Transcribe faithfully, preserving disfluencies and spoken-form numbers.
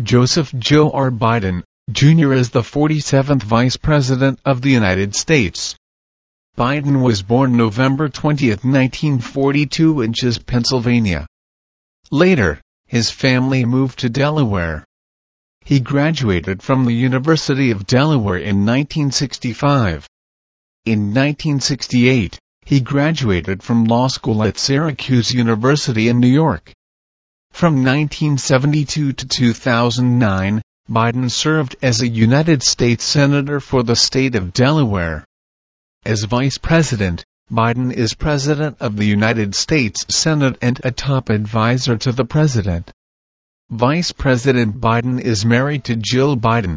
Joseph Joe R. Biden, Junior is the forty-seventh Vice President of the United States. Biden was born November twentieth, nineteen forty-two in Chis, Pennsylvania. Later, his family moved to Delaware. He graduated from the University of Delaware in nineteen sixty-five. In nineteen sixty-eight, he graduated from law school at Syracuse University in New York. From nineteen seventy-two to two thousand nine, Biden served as a United States Senator for the state of Delaware. As Vice President, Biden is President of the United States Senate and a top advisor to the President. Vice President Biden is married to Jill Biden.